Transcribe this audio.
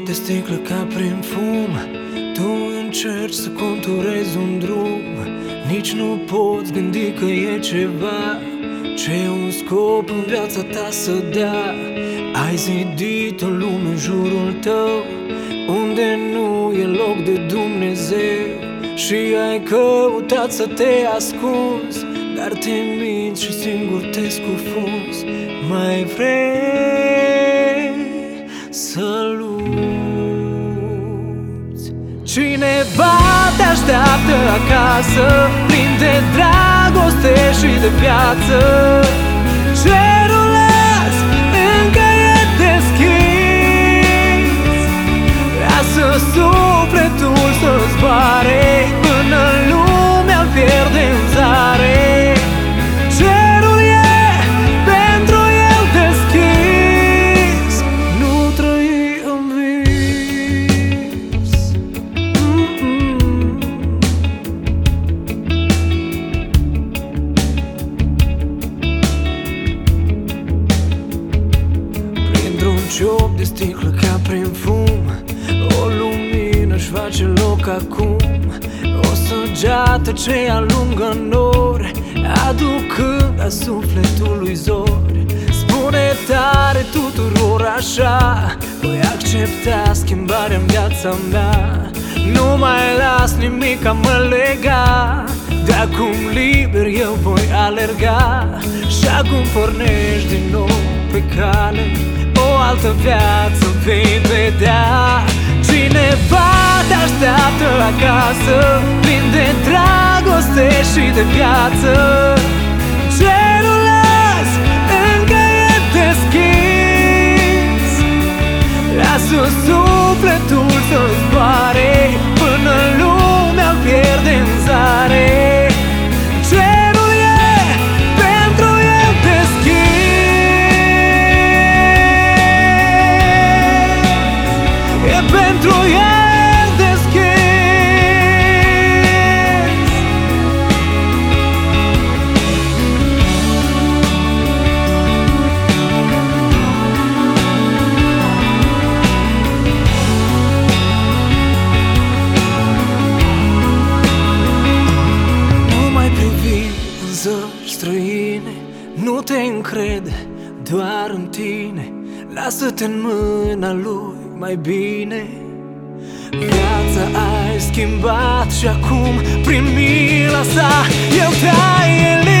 de sticlă ca prin fum. Tu încerci să conturezi un drum, nici nu poți gândi că e ceva ce e un scop în viața ta să dea. Ai zidit o lume în jurul tău unde nu e loc de Dumnezeu și ai căutat să te ascunzi, dar te minți și singur te scufunzi. Mai vrei să lupți? Cineva te așteaptă acasă, plin de dragoste și de viață. Cerul azi încă e deschis, lasă sufletul să zboare până lumea-l pierde în zare. Cerul e pentru el deschis, nu trăi în vis. Printr-un ciop de sticlă ca prin fum, o lumină își face loc acum. O săgeată ce alungă nori, aducând a sufletului zori. Spune tare tuturor așa: voi accepta schimbarea în viața mea. Nu mai las nimic a mă lega, de acum liber eu voi alerga. Și acum pornești din nou pe cale, o altă viață vei vedea. Cineva te așteaptă acasă, plin de dragoste și de viață. Cerul azi încă e deschis, lasă sufletul să zboare până lumea-l pierde în zare. Cerul e pentru el deschis, e pentru el deschis. Nu mai privi în zări străine, nu te încrede doar în tine. Lasă-te în mâna lui mai bine. Viața ai schimbat și acum prin mila sa el te-a eliberat.